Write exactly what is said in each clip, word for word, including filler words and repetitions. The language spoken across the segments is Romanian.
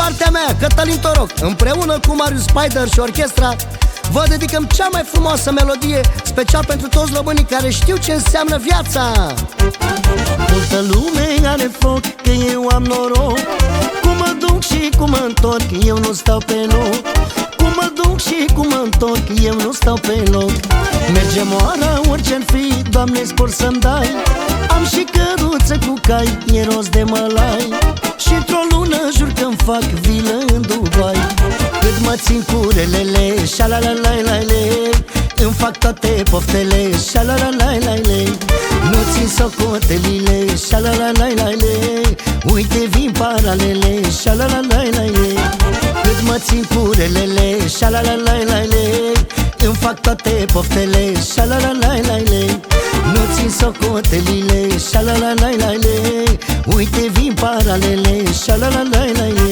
partea mea, Cătălin Toroc, împreună cu Marius Spider și orchestra, vă dedicăm cea mai frumoasă melodie, special pentru toți românii care știu ce înseamnă viața. Multă lume are foc, că eu am noroc. Cum mă duc și cum mă întorc, eu nu stau pe loc. Cum mă duc și cum mă întorc, eu nu stau pe loc. Merge moara orice-n fi, Doamne spor să-mi dai. Am și căruță cu cai, e rost de mălai. Și într-o lună jur că-mi fac vilă în Dubai. Cât mă țin cu relele, șa-la-la-la-la-le, îmi fac toate poftele, șa-la-la-la-la-le. Nu țin socotelile, șa-la-la-la-la-le, uite vin paralele, șa-la-la-la-la-le. Cât mă țin cu relele, șa-la-la-la-la-le, îmi fac toate poftele, șa-la-la-la-la-le. Nu țin socotelile, șa-la-la-la-la-le, uite vin paralele, șa-la-la-la-la-le.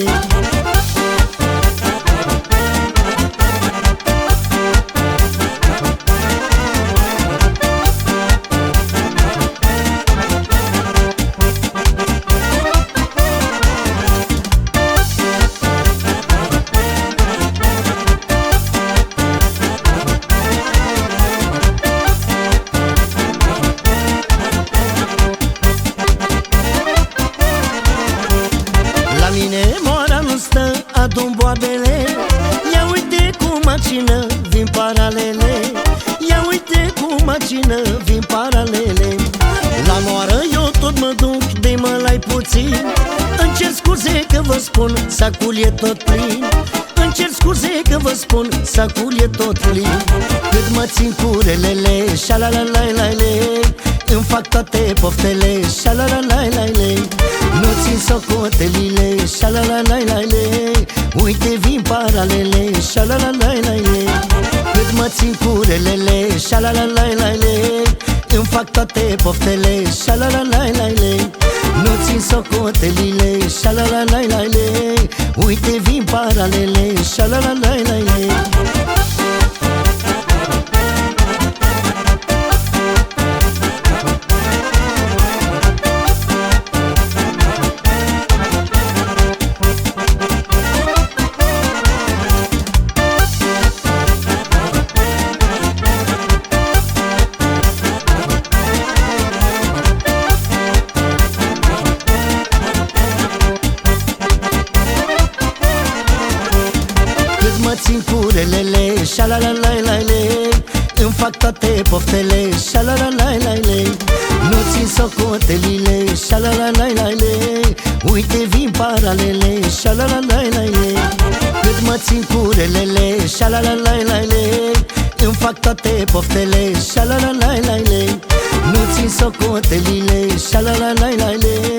Adun boabele, ia uite cu macină, vin paralele. Ia uite cu macină, vin paralele. La moară eu tot mă duc, de mălai puțin. Îmi cer scuze că vă spun, sacul e tot plin. Îmi cer scuze că vă spun, sacul e tot plin. Cât mă țin cu relele, șa-la-la-la-la-le, îmi fac toate poftele, șa-la-la-la-la-le. Nu țin socotelile, șa-la-la-la-la-le, uite vin paralele, șa-la-la-la-la-le. Cât mă țin cu relele, șa-la-la-la-la-le, îmi fac toate poftele, șa-la-la-la-la-le. Nu țin socotelile, șa-la-la-la-la-le, uite vin paralele, șa-la-la-la-la-le. Țin cu relele, șa-la-la-la-la-le, îmi fac toate poftele, șa-la-la-la-la-le. Nu țin socotelile, șa-la-la-la-la-le, uite vin paralele, șa-la-la-la-la-le. Cât mă țin cu relele, șa-la-la-la-la-le, îmi fac toate poftele, șa-la-la-la-la-le. Nu țin socotelile, șa-la-la-la-la-le,